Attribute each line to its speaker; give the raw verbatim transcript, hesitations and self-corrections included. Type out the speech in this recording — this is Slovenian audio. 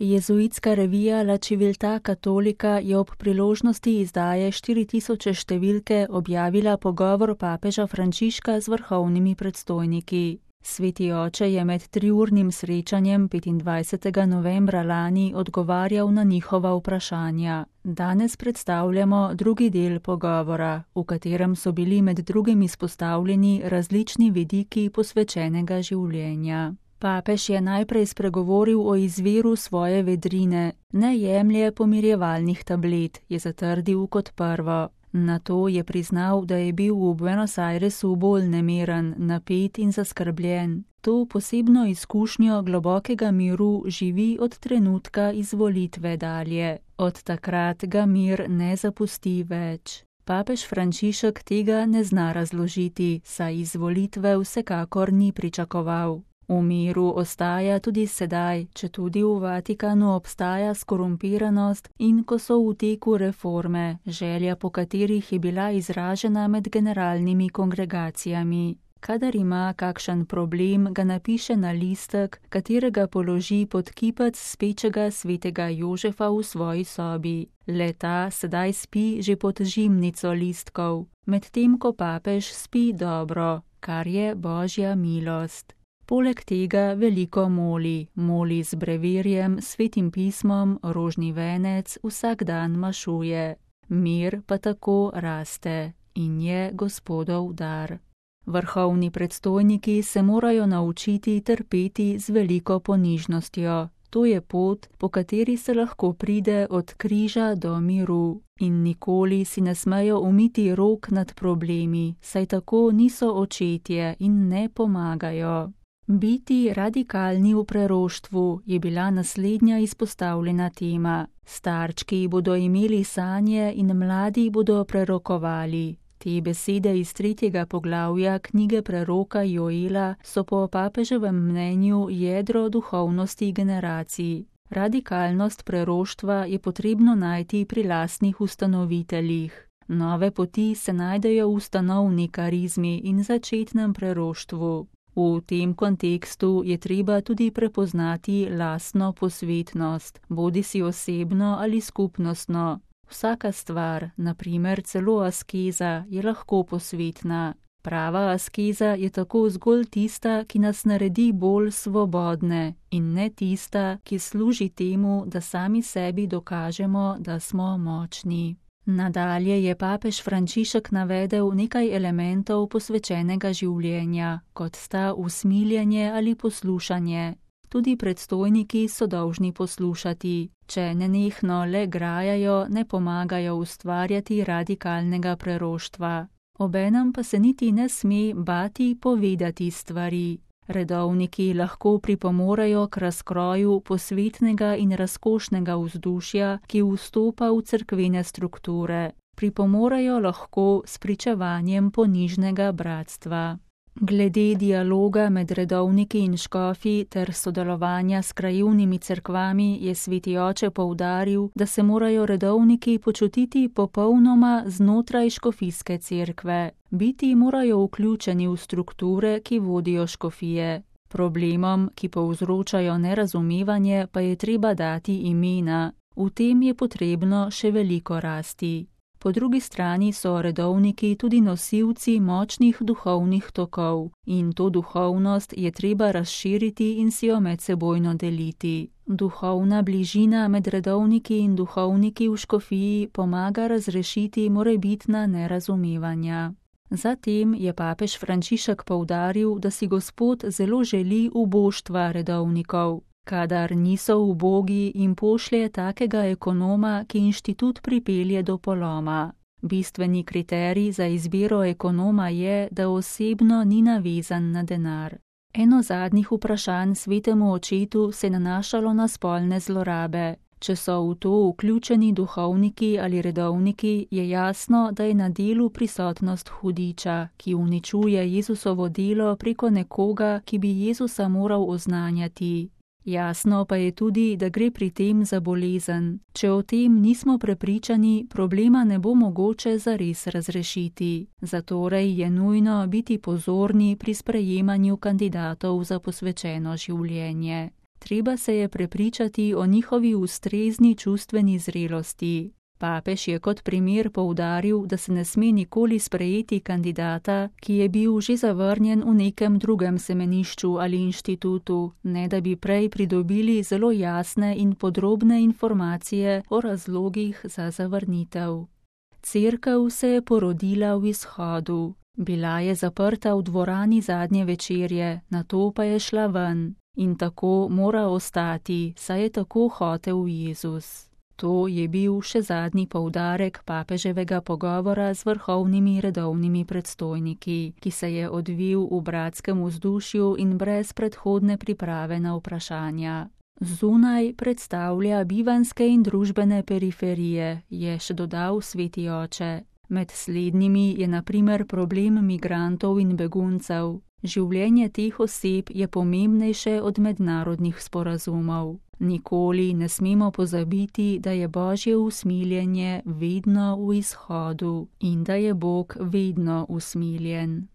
Speaker 1: Jezuitska revija La Civiltà Cattolica je ob priložnosti izdaje štiri tisoče številke objavila pogovor papeža Frančiška z vrhovnimi predstojniki. Sveti oče je med triurnim srečanjem petindvajsetega novembra lani odgovarjal na njihova vprašanja. Danes predstavljamo drugi del pogovora, v katerem so bili med drugim izpostavljeni različni vidiki posvečenega življenja. Papež je najprej spregovoril o izviru svoje vedrine, ne jemlje pomirjevalnih tablet, je zatrdil kot prvo. Nato je priznal, da je bil v Buenos Airesu bolj nemeren, napet in zaskrbljen. To posebno izkušnjo globokega miru živi od trenutka izvolitve dalje. Od takrat ga mir ne zapusti več. Papež Frančišek tega ne zna razložiti, saj izvolitve vsekakor ni pričakoval. V miru ostaja tudi sedaj, četudi v Vatikanu obstaja skorumpiranost in ko so v teku reforme, želja po katerih je bila izražena med generalnimi kongregacijami. Kadar ima kakšen problem, ga napiše na listek, katerega položi pod kipec spečega svetega Jožefa v svoji sobi. Le-ta sedaj spi že pod žimnico listkov, medtem ko papež spi dobro, kar je božja milost. Poleg tega veliko moli, moli z brevirjem, svetim pismom, rožni venec, vsak dan mašuje. Mir pa tako raste in je Gospodov dar. Vrhovni predstojniki se morajo naučiti trpeti z veliko ponižnostjo. To je pot, po kateri se lahko pride od križa do miru. In nikoli si ne smejo umiti rok nad problemi, saj tako niso očetje in ne pomagajo. Biti radikalni v preroštvu je bila naslednja izpostavljena tema. Starčki bodo imeli sanje in mladi bodo prerokovali. Te besede iz tretjega poglavja knjige preroka Joela so po papeževem mnenju jedro duhovnosti generacij. Radikalnost preroštva je potrebno najti pri lastnih ustanoviteljih. Nove poti se najdejo v ustanovni karizmi in začetnem preroštvu. V tem kontekstu je treba tudi prepoznati lastno posvetnost, bodisi osebno ali skupnostno. Vsaka stvar, na primer celo askeza, je lahko posvetna. Prava askeza je tako zgolj tista, ki nas naredi bolj svobodne, in ne tista, ki služi temu, da sami sebi dokažemo, da smo močni. Nadalje je papež Frančišek navedel nekaj elementov posvečenega življenja, kot sta usmiljenje ali poslušanje. Tudi predstojniki so dolžni poslušati, če nenehno le grajajo, ne pomagajo ustvarjati radikalnega preroštva. Obenem pa se niti ne sme bati povedati stvari. Redovniki lahko pripomorejo k razkroju posvetnega in razkošnega vzdušja, ki vstopa v cerkvene strukture. Pripomorejo lahko s pričevanjem ponižnega bratstva. Glede dialoga med redovniki in škofi ter sodelovanja s krajevnimi cerkvami je sveti oče poudaril, da se morajo redovniki počutiti popolnoma znotraj škofijske cerkve. Biti morajo vključeni v strukture, ki vodijo škofije. Problemom, ki povzročajo nerazumevanje, pa je treba dati imena. V tem je potrebno še veliko rasti. Po drugi strani so redovniki tudi nosilci močnih duhovnih tokov in to duhovnost je treba razširiti in si jo medsebojno deliti. Duhovna bližina med redovniki in duhovniki v škofiji pomaga razrešiti morebitna nerazumevanja. Zatem je papež Frančišek poudaril, da si Gospod zelo želi uboštva redovnikov. Kadar niso ubogi, jim pošlje takega ekonoma, ki inštitut pripelje do poloma. Bistveni kriterij za izbiro ekonoma je, da osebno ni navezan na denar. Eno zadnjih vprašanj svetemu očetu se je nanašalo na spolne zlorabe. Če so v to vključeni duhovniki ali redovniki, je jasno, da je na delu prisotnost hudiča, ki uničuje Jezusovo delo preko nekoga, ki bi Jezusa moral oznanjati. Jasno pa je tudi, da gre pri tem za bolezen. Če o tem nismo prepričani, problema ne bo mogoče zares razrešiti. Zatorej je nujno biti pozorni pri sprejemanju kandidatov za posvečeno življenje. treba se je prepričati o njihovi ustrezni čustveni zrelosti. Papež je kot primer poudaril, da se ne sme nikoli sprejeti kandidata, ki je bil že zavrnjen v nekem drugem semenišču ali inštitutu, ne da bi prej pridobili zelo jasne in podrobne informacije o razlogih za zavrnitev. Cerkev se je porodila v Izhodu. Bila je zaprta v dvorani zadnje večerje, nato pa je šla ven. In tako mora ostati, saj je tako hotel Jezus. To je bil še zadnji poudarek papeževega pogovora z vrhovnimi redovnimi predstojniki, ki se je odvil v bratskem vzdušju in brez predhodne priprave na vprašanja. Zunaj predstavlja bivanjske in družbene periferije, je še dodal sveti oče. Med slednjimi je na primer problem migrantov in beguncev. Življenje teh oseb je pomembnejše od mednarodnih sporazumov. Nikoli ne smemo pozabiti, da je Božje usmiljenje vedno v Izhodu in da je Bog vedno usmiljen.